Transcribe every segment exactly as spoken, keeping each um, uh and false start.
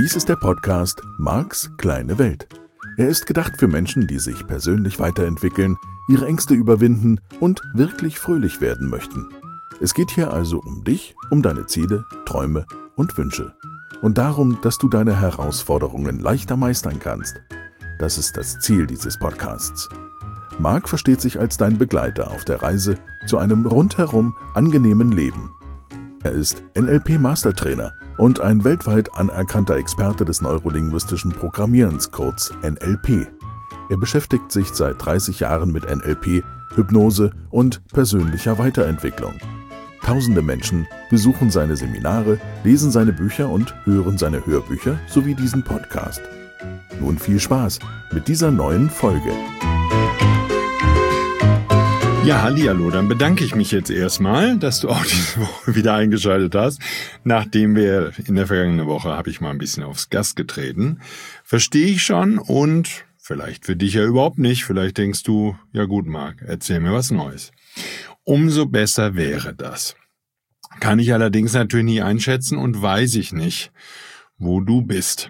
Dies ist der Podcast Marks kleine Welt. Er ist gedacht für Menschen, die sich persönlich weiterentwickeln, ihre Ängste überwinden und wirklich fröhlich werden möchten. Es geht hier also um dich, um deine Ziele, Träume und Wünsche. Und darum, dass du deine Herausforderungen leichter meistern kannst. Das ist das Ziel dieses Podcasts. Mark versteht sich als dein Begleiter auf der Reise zu einem rundherum angenehmen Leben. Er ist N L P-Mastertrainer und ein weltweit anerkannter Experte des neurolinguistischen Programmierens, kurz N L P. Er beschäftigt sich seit dreißig Jahren mit N L P, Hypnose und persönlicher Weiterentwicklung. Tausende Menschen besuchen seine Seminare, lesen seine Bücher und hören seine Hörbücher sowie diesen Podcast. Nun viel Spaß mit dieser neuen Folge. Ja, hallihallo, dann bedanke ich mich jetzt erstmal, dass du auch diese Woche wieder eingeschaltet hast. Nachdem wir in der vergangenen Woche habe ich mal ein bisschen aufs Gas getreten. Verstehe ich schon und vielleicht für dich ja überhaupt nicht. Vielleicht denkst du, ja gut, Marc, erzähl mir was Neues. Umso besser wäre das. Kann ich allerdings natürlich nie einschätzen und weiß ich nicht, wo du bist.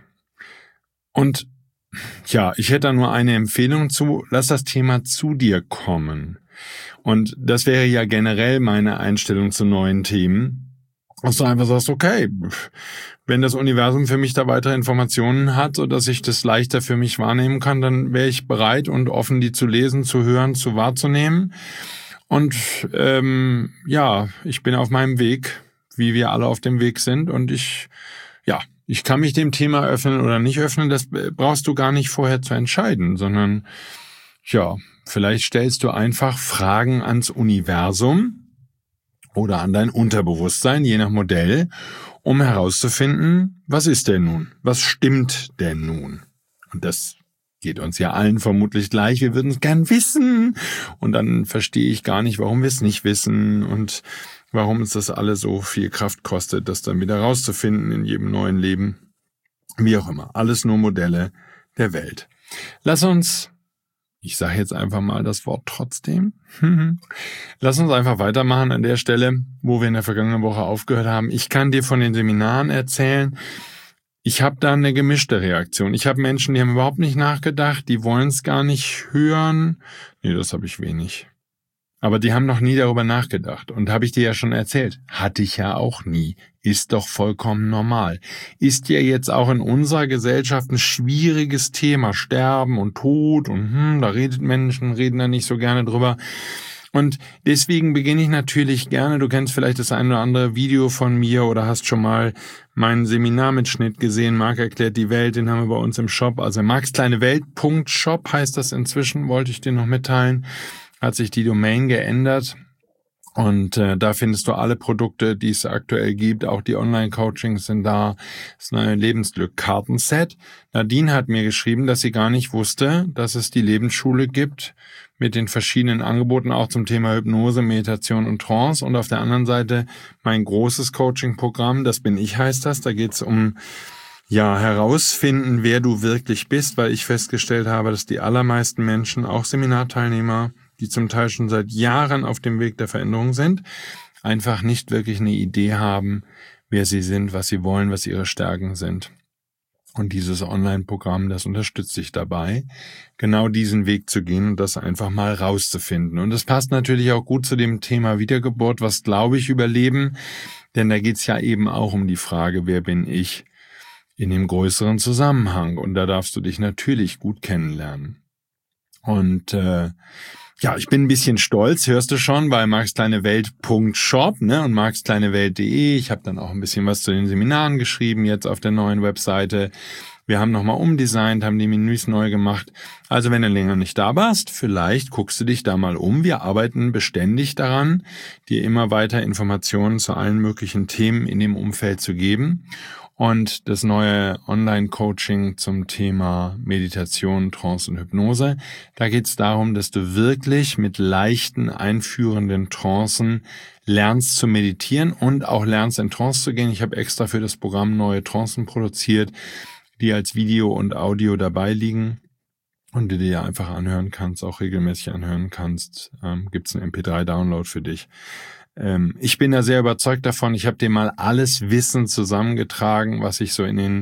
Und ja, ich hätte da nur eine Empfehlung zu, lass das Thema zu dir kommen. Und das wäre ja generell meine Einstellung zu neuen Themen, dass du einfach sagst, okay, wenn das Universum für mich da weitere Informationen hat, sodass ich das leichter für mich wahrnehmen kann, dann wäre ich bereit und offen, die zu lesen, zu hören, zu wahrzunehmen. Und ähm, ja, ich bin auf meinem Weg, wie wir alle auf dem Weg sind. Und ich, ja, ich kann mich dem Thema öffnen oder nicht öffnen. Das brauchst du gar nicht vorher zu entscheiden, sondern ja, vielleicht stellst du einfach Fragen ans Universum oder an dein Unterbewusstsein, je nach Modell, um herauszufinden, was ist denn nun? Was stimmt denn nun? Und das geht uns ja allen vermutlich gleich. Wir würden es gern wissen. Und dann verstehe ich gar nicht, warum wir es nicht wissen und warum uns das alles so viel Kraft kostet, das dann wieder rauszufinden in jedem neuen Leben. Wie auch immer. Alles nur Modelle der Welt. Lass uns, ich sage jetzt einfach mal das Wort trotzdem, lass uns einfach weitermachen an der Stelle, wo wir in der vergangenen Woche aufgehört haben. Ich kann dir von den Seminaren erzählen. Ich habe da eine gemischte Reaktion. Ich habe Menschen, die haben überhaupt nicht nachgedacht, die wollen es gar nicht hören. Nee, das habe ich wenig. Aber die haben noch nie darüber nachgedacht. Und habe ich dir ja schon erzählt, hatte ich ja auch nie. Ist doch vollkommen normal. Ist ja jetzt auch in unserer Gesellschaft ein schwieriges Thema. Sterben und Tod und hm, da redet Menschen, reden da nicht so gerne drüber. Und deswegen beginne ich natürlich gerne, du kennst vielleicht das ein oder andere Video von mir oder hast schon mal meinen Seminarmitschnitt gesehen, Marc erklärt die Welt, den haben wir bei uns im Shop, also marks kleine welt punkt shop heißt das inzwischen, wollte ich dir noch mitteilen, hat sich die Domain geändert und äh, da findest du alle Produkte, die es aktuell gibt, auch die Online-Coachings sind da, das neue Lebensglück-Kartenset. Nadine hat mir geschrieben, dass sie gar nicht wusste, dass es die Lebensschule gibt, mit den verschiedenen Angeboten auch zum Thema Hypnose, Meditation und Trance und auf der anderen Seite mein großes Coaching-Programm, das bin ich heißt das, da geht es um ja herausfinden, wer du wirklich bist, weil ich festgestellt habe, dass die allermeisten Menschen, auch Seminarteilnehmer, die zum Teil schon seit Jahren auf dem Weg der Veränderung sind, einfach nicht wirklich eine Idee haben, wer sie sind, was sie wollen, was ihre Stärken sind. Und dieses Online-Programm, das unterstützt dich dabei, genau diesen Weg zu gehen und das einfach mal rauszufinden. Und das passt natürlich auch gut zu dem Thema Wiedergeburt, was glaube ich überleben, denn da geht's ja eben auch um die Frage, wer bin ich in dem größeren Zusammenhang. Und da darfst du dich natürlich gut kennenlernen. Und äh, ja, ich bin ein bisschen stolz, hörst du schon, bei marks kleine welt punkt shop ne, und marks kleine welt punkt de. Ich habe dann auch ein bisschen was zu den Seminaren geschrieben, jetzt auf der neuen Webseite. Wir haben nochmal umdesignt, haben die Menüs neu gemacht. Also wenn du länger nicht da warst, vielleicht guckst du dich da mal um. Wir arbeiten beständig daran, dir immer weiter Informationen zu allen möglichen Themen in dem Umfeld zu geben. Und das neue Online-Coaching zum Thema Meditation, Trance und Hypnose. Da geht es darum, dass du wirklich mit leichten, einführenden Trancen lernst zu meditieren und auch lernst in Trance zu gehen. Ich habe extra für das Programm neue Trancen produziert, die als Video und Audio dabei liegen und die du dir einfach anhören kannst, auch regelmäßig anhören kannst. Ähm, gibt es einen M P drei Download für dich. Ähm, ich bin da sehr überzeugt davon. Ich habe dir mal alles Wissen zusammengetragen, was ich so in den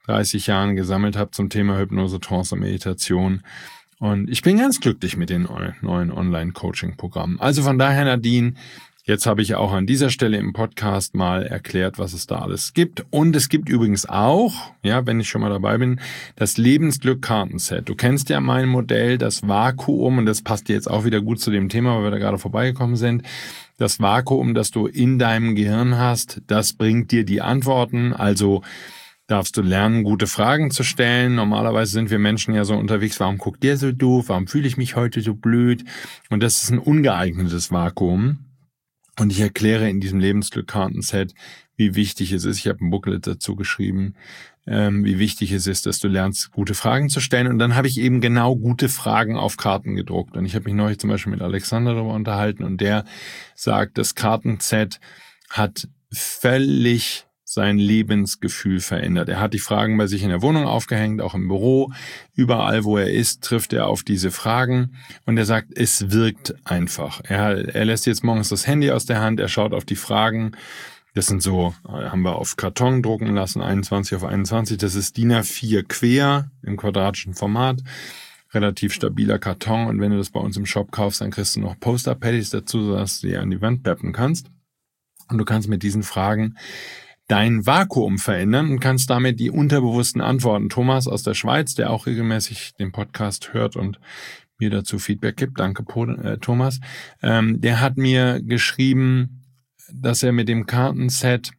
dreißig Jahren gesammelt habe zum Thema Hypnose, Trance und Meditation. Und ich bin ganz glücklich mit den neuen Online-Coaching-Programmen. Also von daher, Nadine, jetzt habe ich auch an dieser Stelle im Podcast mal erklärt, was es da alles gibt. Und es gibt übrigens auch, ja, wenn ich schon mal dabei bin, das Lebensglück-Kartenset. Du kennst ja mein Modell, das Vakuum, und das passt jetzt auch wieder gut zu dem Thema, weil wir da gerade vorbeigekommen sind. Das Vakuum, das du in deinem Gehirn hast, das bringt dir die Antworten. Also darfst du lernen, gute Fragen zu stellen. Normalerweise sind wir Menschen ja so unterwegs, warum guckt der so doof, warum fühle ich mich heute so blöd? Und das ist ein ungeeignetes Vakuum. Und ich erkläre in diesem Lebensglück-Kartenset, wie wichtig es ist, ich habe ein Booklet dazu geschrieben, ähm, wie wichtig es ist, dass du lernst, gute Fragen zu stellen. Und dann habe ich eben genau gute Fragen auf Karten gedruckt. Und ich habe mich neulich zum Beispiel mit Alexander darüber unterhalten und der sagt, das Kartenset hat völlig sein Lebensgefühl verändert. Er hat die Fragen bei sich in der Wohnung aufgehängt, auch im Büro. Überall, wo er ist, trifft er auf diese Fragen. Und er sagt, es wirkt einfach. Er, er lässt jetzt morgens das Handy aus der Hand, er schaut auf die Fragen. Das sind so, haben wir auf Karton drucken lassen, einundzwanzig auf einundzwanzig. Das ist D I N A vier quer im quadratischen Format. Relativ stabiler Karton. Und wenn du das bei uns im Shop kaufst, dann kriegst du noch Poster-Paddies dazu, sodass du die an die Wand peppen kannst. Und du kannst mit diesen Fragen dein Vakuum verändern und kannst damit die unterbewussten Antworten. Thomas aus der Schweiz, der auch regelmäßig den Podcast hört und mir dazu Feedback gibt, danke Thomas, ähm, der hat mir geschrieben, dass er mit dem Kartenset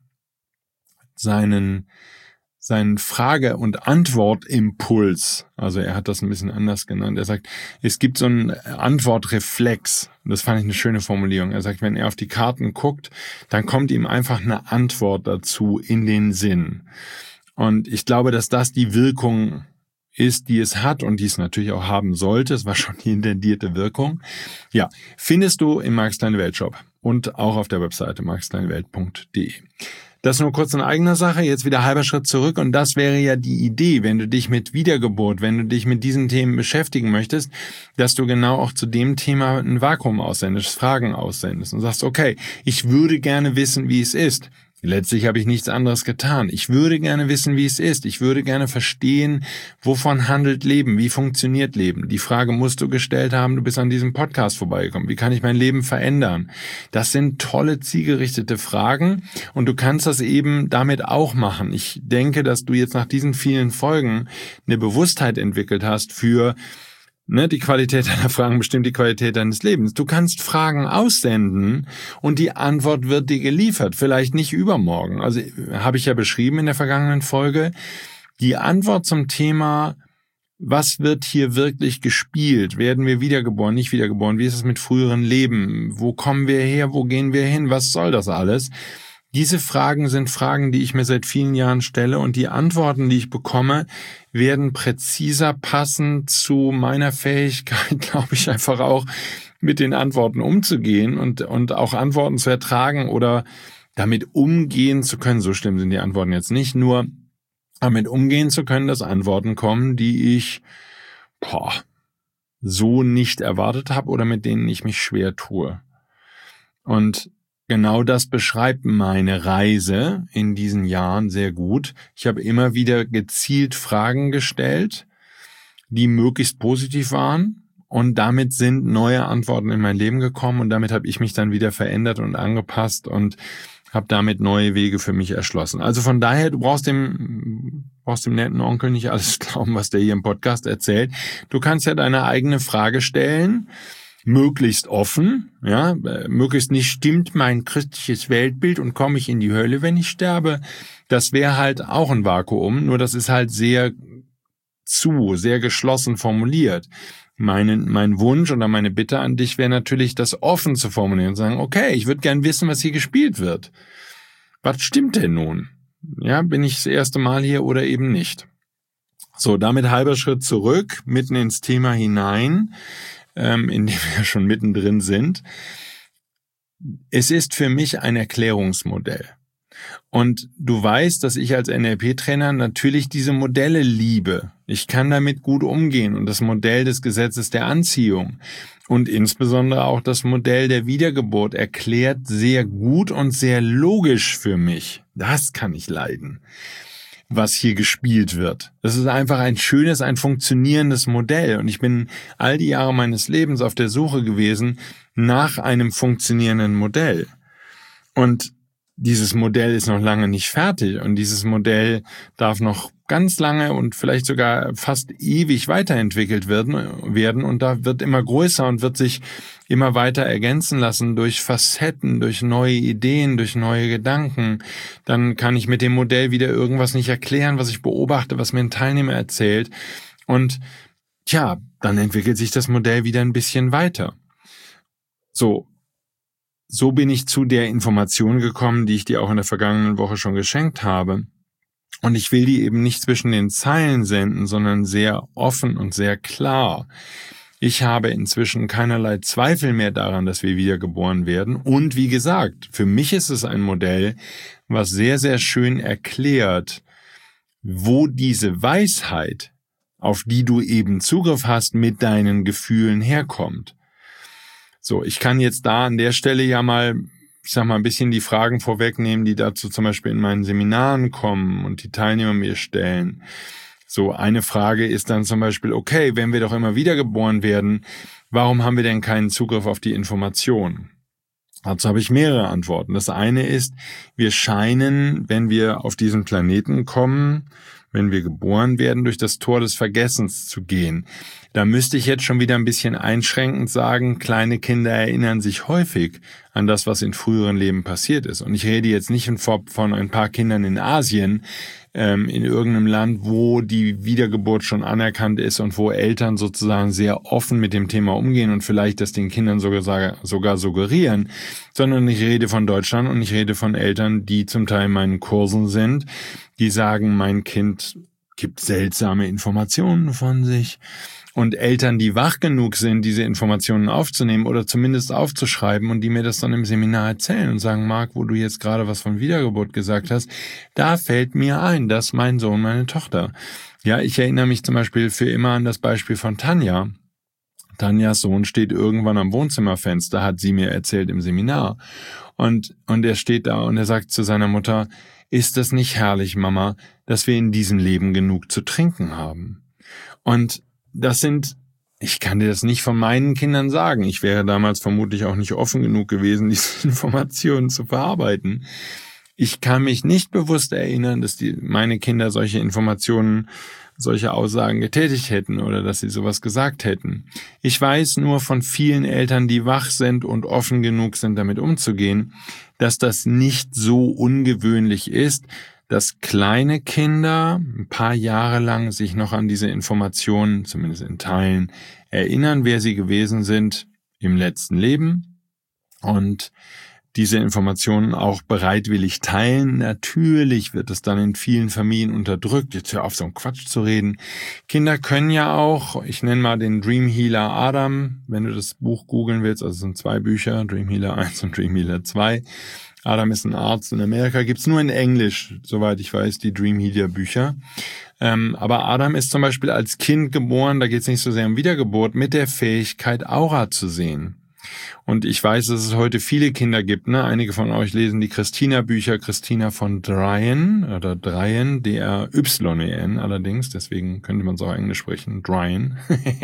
seinen seinen Frage- und Antwortimpuls, also er hat das ein bisschen anders genannt, er sagt, es gibt so einen Antwortreflex, das fand ich eine schöne Formulierung, er sagt, wenn er auf die Karten guckt, dann kommt ihm einfach eine Antwort dazu in den Sinn. Und ich glaube, dass das die Wirkung ist, die es hat und die es natürlich auch haben sollte, es war schon die intendierte Wirkung. Ja, findest du im Marks Kleine Welt Shop und auch auf der Webseite marks kleine welt punkt de. Das nur kurz in eigener Sache, jetzt wieder halber Schritt zurück und das wäre ja die Idee, wenn du dich mit Wiedergeburt, wenn du dich mit diesen Themen beschäftigen möchtest, dass du genau auch zu dem Thema ein Vakuum aussendest, Fragen aussendest und sagst, okay, ich würde gerne wissen, wie es ist. Letztlich habe ich nichts anderes getan. Ich würde gerne wissen, wie es ist. Ich würde gerne verstehen, wovon handelt Leben, wie funktioniert Leben. Die Frage musst du gestellt haben, du bist an diesem Podcast vorbeigekommen. Wie kann ich mein Leben verändern? Das sind tolle, zielgerichtete Fragen und du kannst das eben damit auch machen. Ich denke, dass du jetzt nach diesen vielen Folgen eine Bewusstheit entwickelt hast für Ne, die Qualität deiner Fragen bestimmt die Qualität deines Lebens. Du kannst Fragen aussenden und die Antwort wird dir geliefert. Vielleicht nicht übermorgen. Also habe ich ja beschrieben in der vergangenen Folge. Die Antwort zum Thema, was wird hier wirklich gespielt? Werden wir wiedergeboren, nicht wiedergeboren? Wie ist es mit früheren Leben? Wo kommen wir her? Wo gehen wir hin? Was soll das alles? Diese Fragen sind Fragen, die ich mir seit vielen Jahren stelle und die Antworten, die ich bekomme, werden präziser passend zu meiner Fähigkeit, glaube ich, einfach auch mit den Antworten umzugehen und, und auch Antworten zu ertragen oder damit umgehen zu können. So schlimm sind die Antworten jetzt nicht, nur damit umgehen zu können, dass Antworten kommen, die ich boah, so nicht erwartet habe oder mit denen ich mich schwer tue. Und genau das beschreibt meine Reise in diesen Jahren sehr gut. Ich habe immer wieder gezielt Fragen gestellt, die möglichst positiv waren und damit sind neue Antworten in mein Leben gekommen und damit habe ich mich dann wieder verändert und angepasst und habe damit neue Wege für mich erschlossen. Also von daher, du brauchst dem, brauchst dem netten Onkel nicht alles glauben, was der hier im Podcast erzählt. Du kannst ja deine eigene Frage stellen, möglichst offen, ja, möglichst nicht, stimmt mein christliches Weltbild und komme ich in die Hölle, wenn ich sterbe. Das wäre halt auch ein Vakuum, nur das ist halt sehr zu, sehr geschlossen formuliert. Mein, mein Wunsch oder meine Bitte an dich wäre natürlich, das offen zu formulieren und sagen, okay, ich würde gern wissen, was hier gespielt wird. Was stimmt denn nun? Ja, bin ich das erste Mal hier oder eben nicht? So, damit halber Schritt zurück, mitten ins Thema hinein, in dem wir schon mittendrin sind. Es ist für mich ein Erklärungsmodell. Und du weißt, dass ich als N L P-Trainer natürlich diese Modelle liebe. Ich kann damit gut umgehen und das Modell des Gesetzes der Anziehung und insbesondere auch das Modell der Wiedergeburt erklärt sehr gut und sehr logisch für mich. Das kann ich leiden. was hier gespielt wird. Das ist einfach ein schönes, ein funktionierendes Modell. Und ich bin all die Jahre meines Lebens auf der Suche gewesen nach einem funktionierenden Modell. Und dieses Modell ist noch lange nicht fertig. Und dieses Modell darf noch ganz lange und vielleicht sogar fast ewig weiterentwickelt werden. Und da wird immer größer und wird sich immer weiter ergänzen lassen durch Facetten, durch neue Ideen, durch neue Gedanken. Dann kann ich mit dem Modell wieder irgendwas nicht erklären, was ich beobachte, was mir ein Teilnehmer erzählt. Und tja, dann entwickelt sich das Modell wieder ein bisschen weiter. So, so bin ich zu der Information gekommen, die ich dir auch in der vergangenen Woche schon geschenkt habe. Und ich will die eben nicht zwischen den Zeilen senden, sondern sehr offen und sehr klar. Ich habe inzwischen keinerlei Zweifel mehr daran, dass wir wiedergeboren werden. Und wie gesagt, für mich ist es ein Modell, was sehr, sehr schön erklärt, wo diese Weisheit, auf die du eben Zugriff hast, mit deinen Gefühlen herkommt. So, ich kann jetzt da an der Stelle ja mal, ich sag mal, ein bisschen die Fragen vorwegnehmen, die dazu zum Beispiel in meinen Seminaren kommen und die Teilnehmer mir stellen. So, eine Frage ist dann zum Beispiel, okay, wenn wir doch immer wiedergeboren werden, warum haben wir denn keinen Zugriff auf die Information? Dazu habe ich mehrere Antworten. Das eine ist, wir scheinen, wenn wir auf diesen Planeten kommen, wenn wir geboren werden, durch das Tor des Vergessens zu gehen. Da müsste ich jetzt schon wieder ein bisschen einschränkend sagen, kleine Kinder erinnern sich häufig an das, was in früheren Leben passiert ist. Und ich rede jetzt nicht von ein paar Kindern in Asien, ähm, in irgendeinem Land, wo die Wiedergeburt schon anerkannt ist und wo Eltern sozusagen sehr offen mit dem Thema umgehen und vielleicht das den Kindern sogar, sogar suggerieren, sondern ich rede von Deutschland und ich rede von Eltern, die zum Teil in meinen Kursen sind, die sagen, mein Kind gibt seltsame Informationen von sich. Und Eltern, die wach genug sind, diese Informationen aufzunehmen oder zumindest aufzuschreiben und die mir das dann im Seminar erzählen und sagen, Marc, wo du jetzt gerade was von Wiedergeburt gesagt hast, da fällt mir ein, dass mein Sohn, meine Tochter. Ja, ich erinnere mich zum Beispiel für immer an das Beispiel von Tanja. Tanjas Sohn steht irgendwann am Wohnzimmerfenster, hat sie mir erzählt im Seminar. Und, und er steht da und er sagt zu seiner Mutter, ist das nicht herrlich, Mama, dass wir in diesem Leben genug zu trinken haben? Und das sind, ich kann dir das nicht von meinen Kindern sagen. Ich wäre damals vermutlich auch nicht offen genug gewesen, diese Informationen zu verarbeiten. Ich kann mich nicht bewusst erinnern, dass die, meine Kinder solche Informationen, solche Aussagen getätigt hätten oder dass sie sowas gesagt hätten. Ich weiß nur von vielen Eltern, die wach sind und offen genug sind, damit umzugehen, dass das nicht so ungewöhnlich ist, dass kleine Kinder ein paar Jahre lang sich noch an diese Informationen, zumindest in Teilen, erinnern, wer sie gewesen sind im letzten Leben und diese Informationen auch bereitwillig teilen. Natürlich wird es dann in vielen Familien unterdrückt. Jetzt hör auf, so einen Quatsch zu reden. Kinder können ja auch, ich nenne mal den Dream Healer Adam, wenn du das Buch googeln willst, also es sind zwei Bücher, Dream Healer eins und Dream Healer zwei. Adam ist ein Arzt in Amerika, gibt's nur in Englisch, soweit ich weiß, die Dream Healer Bücher. Ähm, aber Adam ist zum Beispiel als Kind geboren, da geht's nicht so sehr um Wiedergeburt, mit der Fähigkeit, Aura zu sehen. Und ich weiß, dass es heute viele Kinder gibt, ne? Einige von euch lesen die Christina-Bücher, Christina von Dryen, oder Dryen, D R Y E N allerdings, deswegen könnte man es auch Englisch sprechen, Dryen,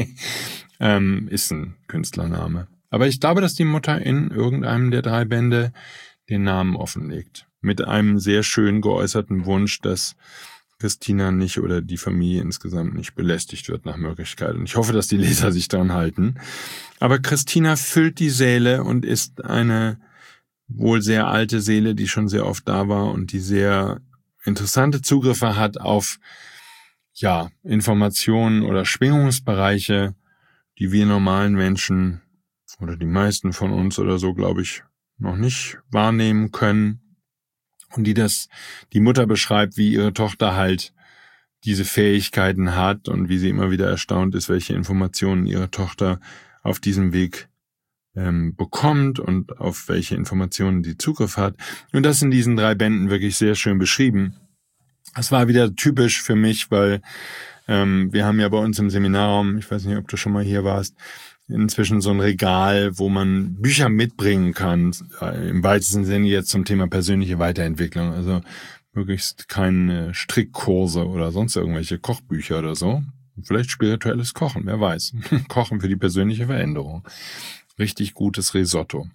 ähm, ist ein Künstlername. Aber ich glaube, dass die Mutter in irgendeinem der drei Bände den Namen offenlegt. Mit einem sehr schön geäußerten Wunsch, dass Christina nicht oder die Familie insgesamt nicht belästigt wird nach Möglichkeit. Und ich hoffe, dass die Leser sich dran halten. Aber Christina füllt die Seele und ist eine wohl sehr alte Seele, die schon sehr oft da war und die sehr interessante Zugriffe hat auf, ja, Informationen oder Schwingungsbereiche, die wir normalen Menschen oder die meisten von uns oder so, glaube ich, noch nicht wahrnehmen können. Und die das, die Mutter beschreibt, wie ihre Tochter halt diese Fähigkeiten hat und wie sie immer wieder erstaunt ist, welche Informationen ihre Tochter auf diesem Weg ähm, bekommt und auf welche Informationen sie Zugriff hat. Und das in diesen drei Bänden wirklich sehr schön beschrieben. Das war wieder typisch für mich, weil ähm, wir haben ja bei uns im Seminarraum, ich weiß nicht, ob du schon mal hier warst, inzwischen so ein Regal, wo man Bücher mitbringen kann, im weitesten Sinne jetzt zum Thema persönliche Weiterentwicklung. Also möglichst keine Strickkurse oder sonst irgendwelche Kochbücher oder so. Vielleicht spirituelles Kochen, wer weiß. Kochen für die persönliche Veränderung. Richtig gutes Risotto.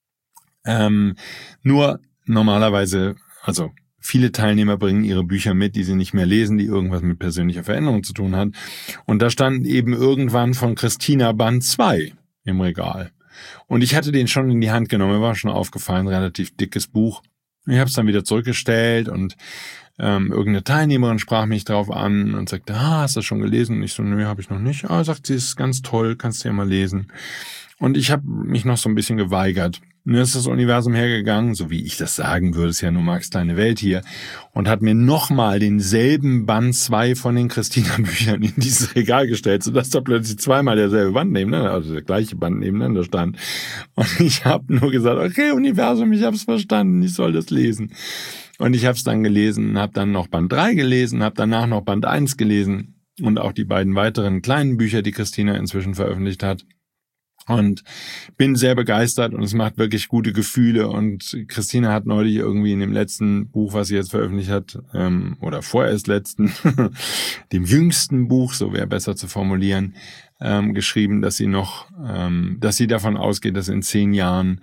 Ähm, nur normalerweise, also viele Teilnehmer bringen ihre Bücher mit, die sie nicht mehr lesen, die irgendwas mit persönlicher Veränderung zu tun hat. Und da stand eben irgendwann von Christina Band zwei im Regal. Und ich hatte den schon in die Hand genommen, mir war schon aufgefallen, relativ dickes Buch. Ich habe es dann wieder zurückgestellt und ähm, irgendeine Teilnehmerin sprach mich drauf an und sagte, ah, hast du das schon gelesen? Und ich so, nö, habe ich noch nicht. Ah, sagt sie, ist ganz toll, kannst du ja mal lesen. Und ich habe mich noch so ein bisschen geweigert. Nun ist das Universum hergegangen, so wie ich das sagen würde, ist ja nur Marx kleine Welt hier, und hat mir nochmal denselben Band zwei von den Christina-Büchern in dieses Regal gestellt, sodass da plötzlich zweimal derselbe Band nebeneinander, also der gleiche Band nebeneinander stand. Und ich habe nur gesagt, okay, Universum, ich habe es verstanden, ich soll das lesen. Und ich habe es dann gelesen, habe dann noch Band drei gelesen, habe danach noch Band eins gelesen und auch die beiden weiteren kleinen Bücher, die Christina inzwischen veröffentlicht hat. Und bin sehr begeistert und es macht wirklich gute Gefühle. Und Christina hat neulich irgendwie in dem letzten Buch, was sie jetzt veröffentlicht hat, ähm, oder vorerst letzten, dem jüngsten Buch, so wäre besser zu formulieren, ähm, geschrieben, dass sie noch, ähm, dass sie davon ausgeht, dass in zehn Jahren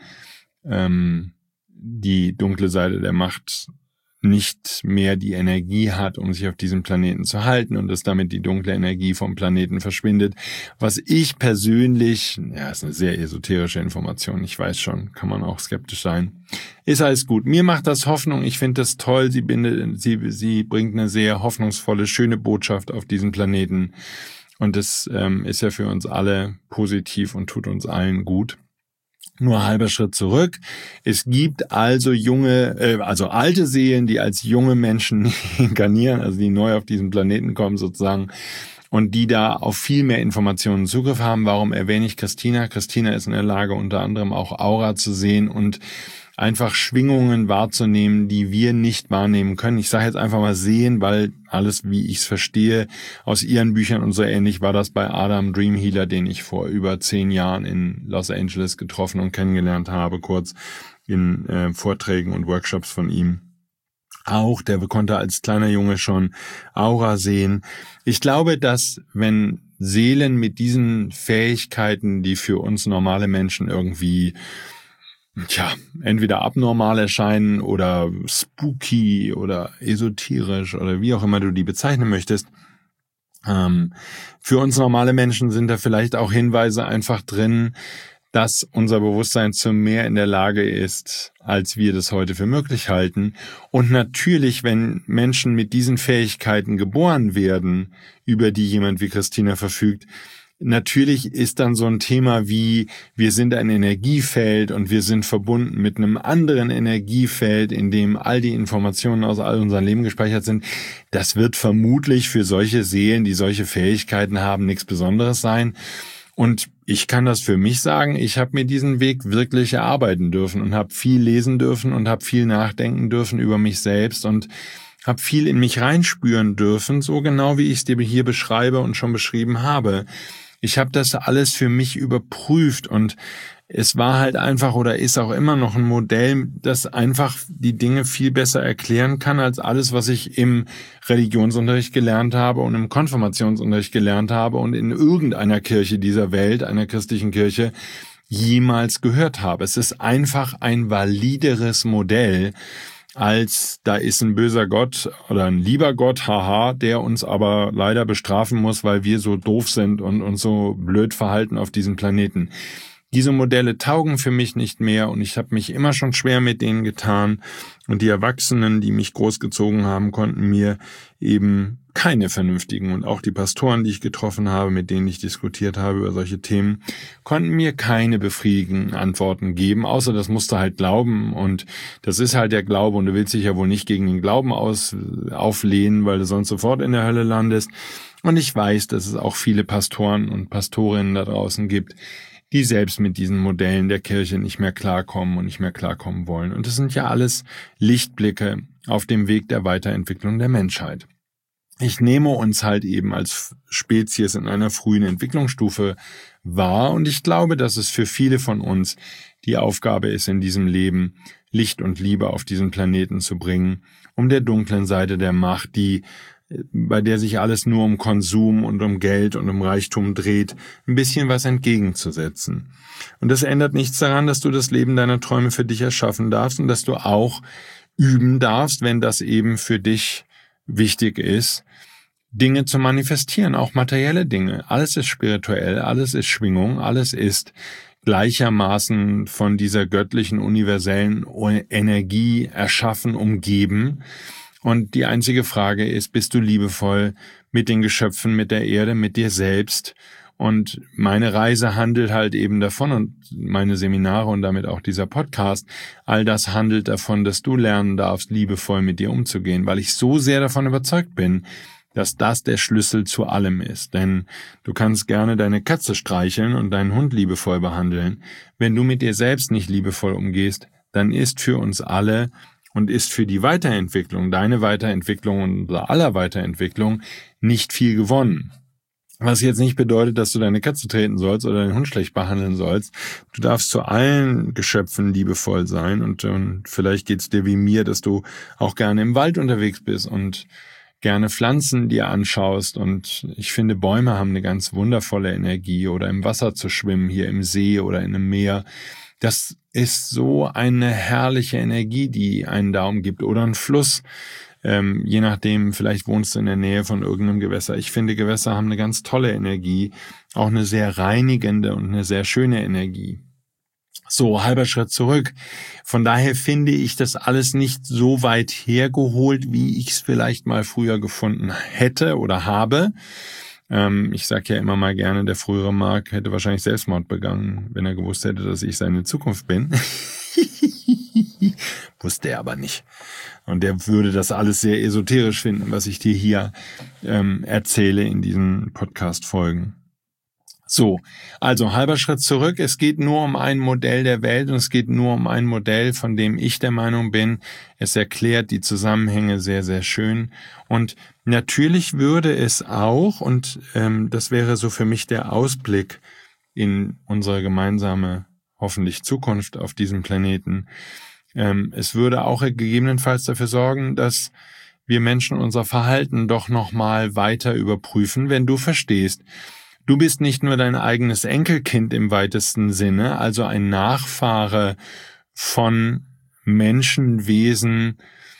ähm, die dunkle Seite der Macht nicht mehr die Energie hat, um sich auf diesem Planeten zu halten und dass damit die dunkle Energie vom Planeten verschwindet. Was ich persönlich, ja, ist eine sehr esoterische Information, ich weiß schon, kann man auch skeptisch sein. Ist alles gut. Mir macht das Hoffnung, ich finde das toll, sie, bindet, sie, sie bringt eine sehr hoffnungsvolle, schöne Botschaft auf diesen Planeten und das ähm, ist ja für uns alle positiv und tut uns allen gut. Nur halber Schritt zurück. Es gibt also junge, äh, also alte Seelen, die als junge Menschen inkarnieren, also die neu auf diesen Planeten kommen sozusagen und die da auf viel mehr Informationen Zugriff haben. Warum erwähne ich Christina? Christina ist in der Lage, unter anderem auch Aura zu sehen und einfach Schwingungen wahrzunehmen, die wir nicht wahrnehmen können. Ich sage jetzt einfach mal sehen, weil alles, wie ich es verstehe, aus ihren Büchern und so ähnlich war das bei Adam Dream Healer, den ich vor über zehn Jahren in Los Angeles getroffen und kennengelernt habe, kurz in äh, Vorträgen und Workshops von ihm. Auch, der konnte als kleiner Junge schon Aura sehen. Ich glaube, dass wenn Seelen mit diesen Fähigkeiten, die für uns normale Menschen irgendwie Tja, entweder abnormal erscheinen oder spooky oder esoterisch oder wie auch immer du die bezeichnen möchtest. Ähm, für uns normale Menschen sind da vielleicht auch Hinweise einfach drin, dass unser Bewusstsein zu mehr in der Lage ist, als wir das heute für möglich halten. Und natürlich, wenn Menschen mit diesen Fähigkeiten geboren werden, über die jemand wie Christina verfügt, natürlich ist dann so ein Thema wie, wir sind ein Energiefeld und wir sind verbunden mit einem anderen Energiefeld, in dem all die Informationen aus all unserem Leben gespeichert sind. Das wird vermutlich für solche Seelen, die solche Fähigkeiten haben, nichts Besonderes sein. Und ich kann das für mich sagen, ich habe mir diesen Weg wirklich erarbeiten dürfen und habe viel lesen dürfen und habe viel nachdenken dürfen über mich selbst und habe viel in mich reinspüren dürfen, so genau wie ich es dir hier beschreibe und schon beschrieben habe. Ich habe das alles für mich überprüft und es war halt einfach oder ist auch immer noch ein Modell, das einfach die Dinge viel besser erklären kann als alles, was ich im Religionsunterricht gelernt habe und im Konfirmationsunterricht gelernt habe und in irgendeiner Kirche dieser Welt, einer christlichen Kirche, jemals gehört habe. Es ist einfach ein valideres Modell, als da ist ein böser Gott oder ein lieber Gott, haha, der uns aber leider bestrafen muss, weil wir so doof sind und uns so blöd verhalten auf diesem Planeten. Diese Modelle taugen für mich nicht mehr und ich habe mich immer schon schwer mit denen getan und die Erwachsenen, die mich großgezogen haben, konnten mir eben keine vernünftigen und auch die Pastoren, die ich getroffen habe, mit denen ich diskutiert habe über solche Themen, konnten mir keine befriedigenden Antworten geben, außer das musst du halt glauben und das ist halt der Glaube und du willst dich ja wohl nicht gegen den Glauben aus, auflehnen, weil du sonst sofort in der Hölle landest. Und ich weiß, dass es auch viele Pastoren und Pastorinnen da draußen gibt, die selbst mit diesen Modellen der Kirche nicht mehr klarkommen und nicht mehr klarkommen wollen. Und das sind ja alles Lichtblicke auf dem Weg der Weiterentwicklung der Menschheit. Ich nehme uns halt eben als Spezies in einer frühen Entwicklungsstufe wahr. Und ich glaube, dass es für viele von uns die Aufgabe ist, in diesem Leben Licht und Liebe auf diesen Planeten zu bringen, um der dunklen Seite der Macht, die bei der sich alles nur um Konsum und um Geld und um Reichtum dreht, ein bisschen was entgegenzusetzen. Und das ändert nichts daran, dass du das Leben deiner Träume für dich erschaffen darfst und dass du auch üben darfst, wenn das eben für dich wichtig ist, Dinge zu manifestieren, auch materielle Dinge. Alles ist spirituell, alles ist Schwingung, alles ist gleichermaßen von dieser göttlichen, universellen Energie erschaffen, umgeben. Und die einzige Frage ist, bist du liebevoll mit den Geschöpfen, mit der Erde, mit dir selbst? Und meine Reise handelt halt eben davon und meine Seminare und damit auch dieser Podcast, all das handelt davon, dass du lernen darfst, liebevoll mit dir umzugehen, weil ich so sehr davon überzeugt bin, dass das der Schlüssel zu allem ist. Denn du kannst gerne deine Katze streicheln und deinen Hund liebevoll behandeln. Wenn du mit dir selbst nicht liebevoll umgehst, dann ist für uns alle und ist für die Weiterentwicklung, deine Weiterentwicklung und unser aller Weiterentwicklung nicht viel gewonnen. Was jetzt nicht bedeutet, dass du deine Katze treten sollst oder deinen Hund schlecht behandeln sollst. Du darfst zu allen Geschöpfen liebevoll sein und, und vielleicht geht's dir wie mir, dass du auch gerne im Wald unterwegs bist und gerne Pflanzen dir anschaust. Und ich finde, Bäume haben eine ganz wundervolle Energie oder im Wasser zu schwimmen, hier im See oder in einem Meer. Das ist so eine herrliche Energie, die einen da umgibt. Oder ein Fluss, ähm, je nachdem, vielleicht wohnst du in der Nähe von irgendeinem Gewässer. Ich finde, Gewässer haben eine ganz tolle Energie, auch eine sehr reinigende und eine sehr schöne Energie. So, halber Schritt zurück. Von daher finde ich das alles nicht so weit hergeholt, wie ich es vielleicht mal früher gefunden hätte oder habe. Ähm, ich sage ja immer mal gerne, der frühere Mark hätte wahrscheinlich Selbstmord begangen, wenn er gewusst hätte, dass ich seine Zukunft bin. Wusste er aber nicht. Und der würde das alles sehr esoterisch finden, was ich dir hier ähm, erzähle in diesen Podcast-Folgen. So, also halber Schritt zurück. Es geht nur um ein Modell der Welt und es geht nur um ein Modell, von dem ich der Meinung bin, es erklärt die Zusammenhänge sehr, sehr schön. Und natürlich würde es auch, und ähm, das wäre so für mich der Ausblick in unsere gemeinsame, hoffentlich Zukunft auf diesem Planeten, ähm, es würde auch gegebenenfalls dafür sorgen, dass wir Menschen unser Verhalten doch nochmal weiter überprüfen, wenn du verstehst, du bist nicht nur dein eigenes Enkelkind im weitesten Sinne, also ein Nachfahre von Menschenwesen,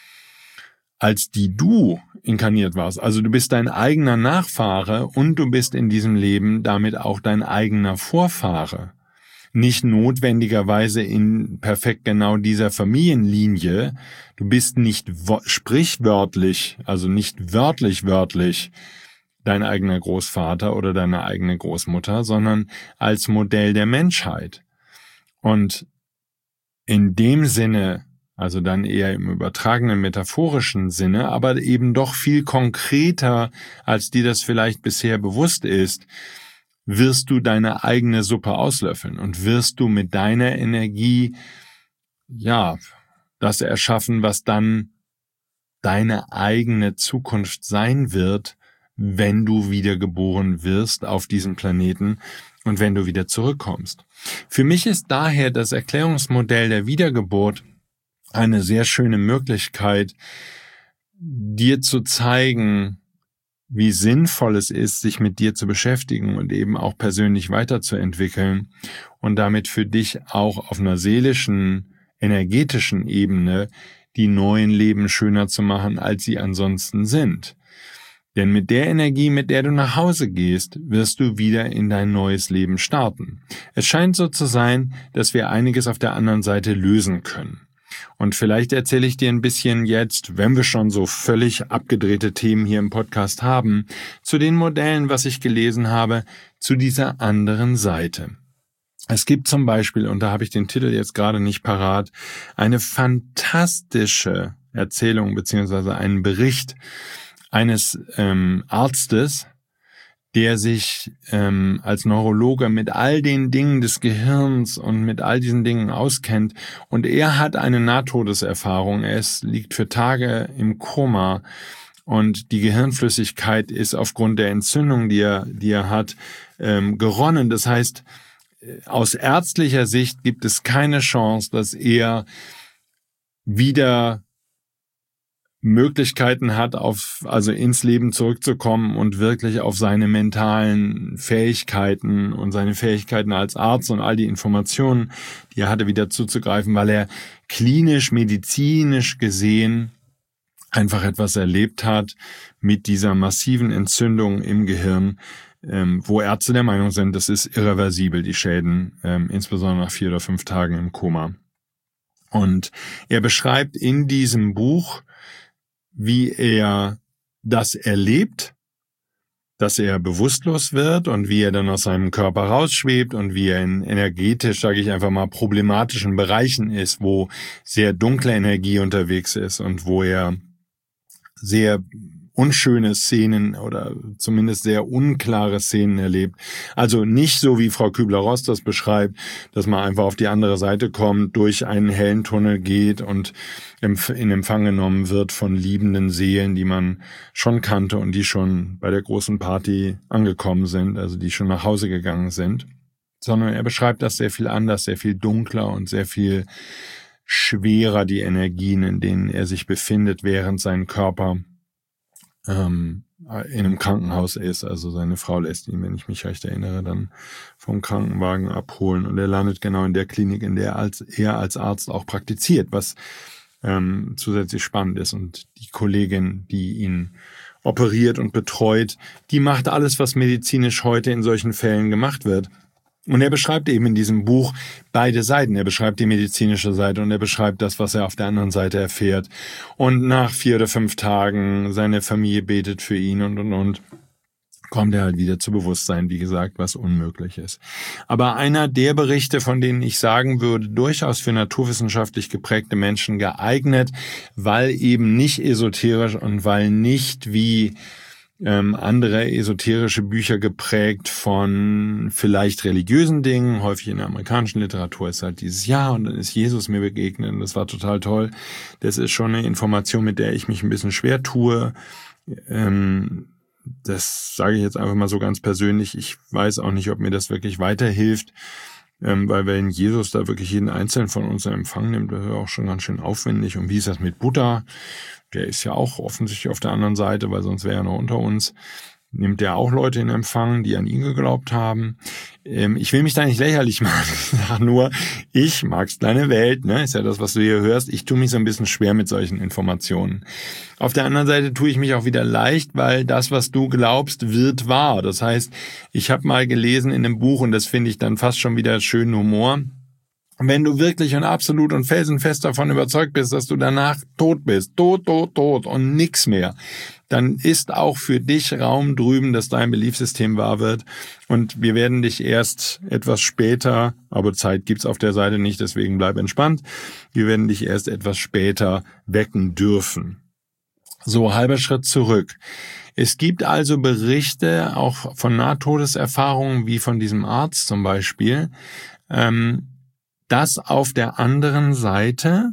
als die du inkarniert warst. Also du bist dein eigener Nachfahre und du bist in diesem Leben damit auch dein eigener Vorfahre. Nicht notwendigerweise in perfekt genau dieser Familienlinie. Du bist nicht sprichwörtlich, also nicht wörtlich wörtlich, dein eigener Großvater oder deine eigene Großmutter, sondern als Modell der Menschheit. Und in dem Sinne, also dann eher im übertragenen metaphorischen Sinne, aber eben doch viel konkreter, als dir das vielleicht bisher bewusst ist, wirst du deine eigene Suppe auslöffeln und wirst du mit deiner Energie, ja, das erschaffen, was dann deine eigene Zukunft sein wird, wenn du wiedergeboren wirst auf diesem Planeten und wenn du wieder zurückkommst. Für mich ist daher das Erklärungsmodell der Wiedergeburt eine sehr schöne Möglichkeit, dir zu zeigen, wie sinnvoll es ist, sich mit dir zu beschäftigen und eben auch persönlich weiterzuentwickeln und damit für dich auch auf einer seelischen, energetischen Ebene die neuen Leben schöner zu machen, als sie ansonsten sind. Denn mit der Energie, mit der du nach Hause gehst, wirst du wieder in dein neues Leben starten. Es scheint so zu sein, dass wir einiges auf der anderen Seite lösen können. Und vielleicht erzähle ich dir ein bisschen jetzt, wenn wir schon so völlig abgedrehte Themen hier im Podcast haben, zu den Modellen, was ich gelesen habe, zu dieser anderen Seite. Es gibt zum Beispiel, und da habe ich den Titel jetzt gerade nicht parat, eine fantastische Erzählung beziehungsweise einen Bericht eines ähm, Arztes, der sich ähm, als Neurologe mit all den Dingen des Gehirns und mit all diesen Dingen auskennt. Und er hat eine Nahtodeserfahrung. Er ist, liegt für Tage im Koma und die Gehirnflüssigkeit ist aufgrund der Entzündung, die er, die er hat, ähm, geronnen. Das heißt, aus ärztlicher Sicht gibt es keine Chance, dass er wieder Möglichkeiten hat, auf, also ins Leben zurückzukommen und wirklich auf seine mentalen Fähigkeiten und seine Fähigkeiten als Arzt und all die Informationen, die er hatte, wieder zuzugreifen, weil er klinisch, medizinisch gesehen einfach etwas erlebt hat mit dieser massiven Entzündung im Gehirn, ähm, wo Ärzte der Meinung sind, das ist irreversibel, die Schäden, ähm, insbesondere nach vier oder fünf Tagen im Koma. Und er beschreibt in diesem Buch, wie er das erlebt, dass er bewusstlos wird und wie er dann aus seinem Körper rausschwebt und wie er in energetisch, sage ich einfach mal, problematischen Bereichen ist, wo sehr dunkle Energie unterwegs ist und wo er sehr unschöne Szenen oder zumindest sehr unklare Szenen erlebt. Also nicht so, wie Frau Kübler-Ross das beschreibt, dass man einfach auf die andere Seite kommt, durch einen hellen Tunnel geht und in Empfang genommen wird von liebenden Seelen, die man schon kannte und die schon bei der großen Party angekommen sind, also die schon nach Hause gegangen sind. Sondern er beschreibt das sehr viel anders, sehr viel dunkler und sehr viel schwerer, die Energien, in denen er sich befindet, während sein Körper ähm, in einem Krankenhaus ist. Also seine Frau lässt ihn, wenn ich mich recht erinnere, dann vom Krankenwagen abholen und er landet genau in der Klinik, in der als, er als Arzt auch praktiziert, was ähm, zusätzlich spannend ist. Und die Kollegin, die ihn operiert und betreut, die macht alles, was medizinisch heute in solchen Fällen gemacht wird. Und er beschreibt eben in diesem Buch beide Seiten. Er beschreibt die medizinische Seite und er beschreibt das, was er auf der anderen Seite erfährt. Und nach vier oder fünf Tagen, seine Familie betet für ihn und, und, und, kommt er halt wieder zu Bewusstsein, wie gesagt, was unmöglich ist. Aber einer der Berichte, von denen ich sagen würde, durchaus für naturwissenschaftlich geprägte Menschen geeignet, weil eben nicht esoterisch und weil nicht wie Ähm, andere esoterische Bücher geprägt von vielleicht religiösen Dingen. Häufig in der amerikanischen Literatur ist halt dieses Ja und dann ist Jesus mir begegnet und das war total toll. Das ist schon eine Information, mit der ich mich ein bisschen schwer tue. Ähm, das sage ich jetzt einfach mal so ganz persönlich. Ich weiß auch nicht, ob mir das wirklich weiterhilft, ähm, weil wenn Jesus da wirklich jeden Einzelnen von uns in Empfang nimmt, das ist auch schon ganz schön aufwendig. Und wie ist das mit Buddha? Der ist ja auch offensichtlich auf der anderen Seite, weil sonst wäre er noch unter uns. Nimmt der auch Leute in Empfang, die an ihn geglaubt haben. Ähm, ich will mich da nicht lächerlich machen. Ich sage nur, ich mag's kleine Welt, ne? Ist ja das, was du hier hörst. Ich tue mich so ein bisschen schwer mit solchen Informationen. Auf der anderen Seite tue ich mich auch wieder leicht, weil das, was du glaubst, wird wahr. Das heißt, ich habe mal gelesen in einem Buch, und das finde ich dann fast schon wieder schönen Humor, wenn du wirklich und absolut und felsenfest davon überzeugt bist, dass du danach tot bist, tot, tot, tot und nix mehr, dann ist auch für dich Raum drüben, dass dein Beliefssystem wahr wird. Und wir werden dich erst etwas später, aber Zeit gibt's auf der Seite nicht, deswegen bleib entspannt, wir werden dich erst etwas später wecken dürfen. So, halber Schritt zurück. Es gibt also Berichte auch von Nahtodeserfahrungen, wie von diesem Arzt zum Beispiel, ähm, dass auf der anderen Seite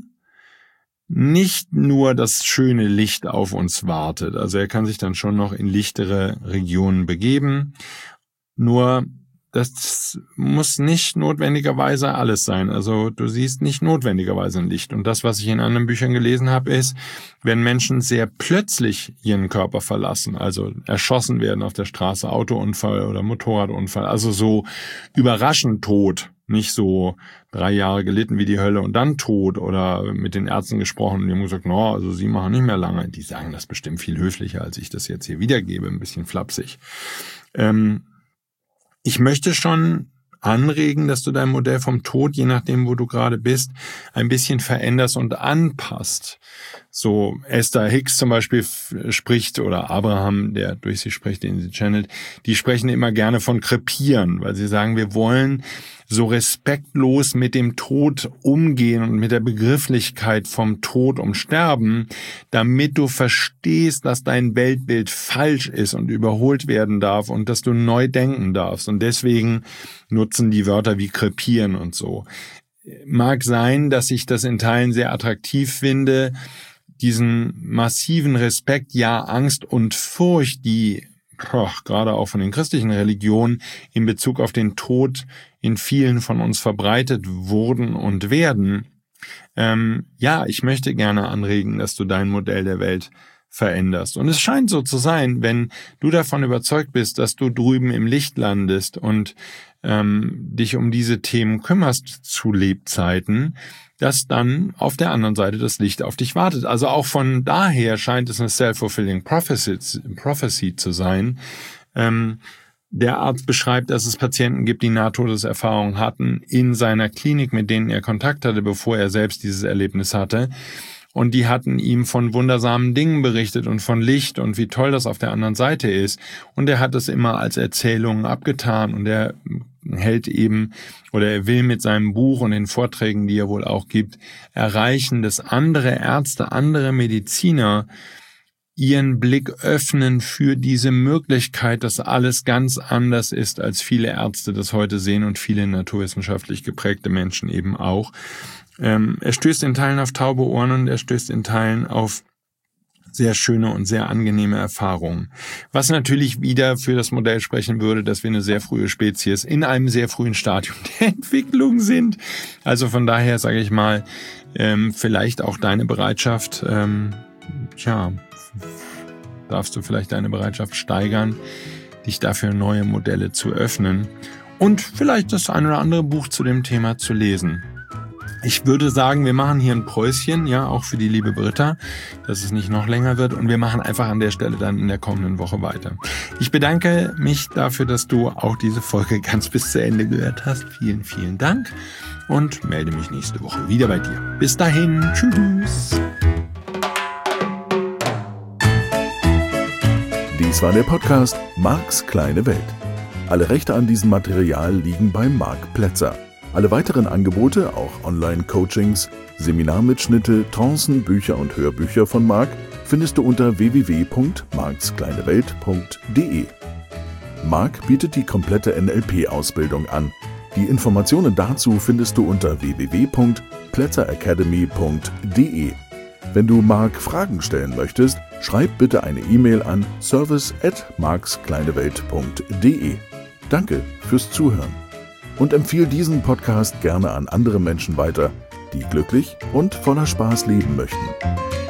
nicht nur das schöne Licht auf uns wartet. Also er kann sich dann schon noch in lichtere Regionen begeben. Nur das muss nicht notwendigerweise alles sein. Also du siehst nicht notwendigerweise ein Licht. Und das, was ich in anderen Büchern gelesen habe, ist, wenn Menschen sehr plötzlich ihren Körper verlassen, also erschossen werden auf der Straße, Autounfall oder Motorradunfall, also so überraschend tot, nicht so drei Jahre gelitten wie die Hölle und dann tot oder mit den Ärzten gesprochen und die haben gesagt, no, also sie machen nicht mehr lange. Die sagen das bestimmt viel höflicher, als ich das jetzt hier wiedergebe, ein bisschen flapsig. Ähm, Ich möchte schon anregen, dass du dein Modell vom Tod, je nachdem, wo du gerade bist, ein bisschen veränderst und anpasst. So Esther Hicks zum Beispiel spricht, oder Abraham, der durch sie spricht, den sie channelt, die sprechen immer gerne von krepieren, weil sie sagen, wir wollen so respektlos mit dem Tod umgehen und mit der Begrifflichkeit vom Tod um Sterben, damit du verstehst, dass dein Weltbild falsch ist und überholt werden darf und dass du neu denken darfst. Und deswegen nutzen die Wörter wie krepieren und so. Mag sein, dass ich das in Teilen sehr attraktiv finde. diesen massiven Respekt, ja Angst und Furcht, die boah, gerade auch von den christlichen Religionen in Bezug auf den Tod in vielen von uns verbreitet wurden und werden, ähm, ja, ich möchte gerne anregen, dass du dein Modell der Welt veränderst. Und es scheint so zu sein, wenn du davon überzeugt bist, dass du drüben im Licht landest und ähm, dich um diese Themen kümmerst zu Lebzeiten, dass dann auf der anderen Seite das Licht auf dich wartet. Also auch von daher scheint es eine self-fulfilling prophecy, prophecy zu sein. Ähm, der Arzt beschreibt, dass es Patienten gibt, die Nahtodeserfahrungen hatten in seiner Klinik, mit denen er Kontakt hatte, bevor er selbst dieses Erlebnis hatte. Und die hatten ihm von wundersamen Dingen berichtet und von Licht und wie toll das auf der anderen Seite ist. Und er hat es immer als Erzählungen abgetan und er hält eben oder er will mit seinem Buch und den Vorträgen, die er wohl auch gibt, erreichen, dass andere Ärzte, andere Mediziner ihren Blick öffnen für diese Möglichkeit, dass alles ganz anders ist, als viele Ärzte das heute sehen und viele naturwissenschaftlich geprägte Menschen eben auch. Ähm, er stößt in Teilen auf taube Ohren und er stößt in Teilen auf sehr schöne und sehr angenehme Erfahrungen. Was natürlich wieder für das Modell sprechen würde, dass wir eine sehr frühe Spezies in einem sehr frühen Stadium der Entwicklung sind. Also von daher sage ich mal, ähm, vielleicht auch deine Bereitschaft, ähm, tja, darfst du vielleicht deine Bereitschaft steigern, dich dafür neue Modelle zu öffnen und vielleicht das ein oder andere Buch zu dem Thema zu lesen. Ich würde sagen, wir machen hier ein Päuschen, ja, auch für die liebe Britta, dass es nicht noch länger wird und wir machen einfach an der Stelle dann in der kommenden Woche weiter. Ich bedanke mich dafür, dass du auch diese Folge ganz bis zu Ende gehört hast. Vielen, vielen Dank und melde mich nächste Woche wieder bei dir. Bis dahin, tschüss. Dies war der Podcast Marks kleine Welt. Alle Rechte an diesem Material liegen bei Marc Plätzer. Alle weiteren Angebote, auch Online-Coachings, Seminarmitschnitte, Trancen, Bücher und Hörbücher von Marc findest du unter w w w punkt marks kleine welt punkt d e. Marc bietet die komplette N L P-Ausbildung an. Die Informationen dazu findest du unter w w w punkt plätzer academy punkt d e. Wenn du Marc Fragen stellen möchtest, schreib bitte eine E-Mail an service at marks kleine welt punkt d e. Danke fürs Zuhören. Und empfehle diesen Podcast gerne an andere Menschen weiter, die glücklich und voller Spaß leben möchten.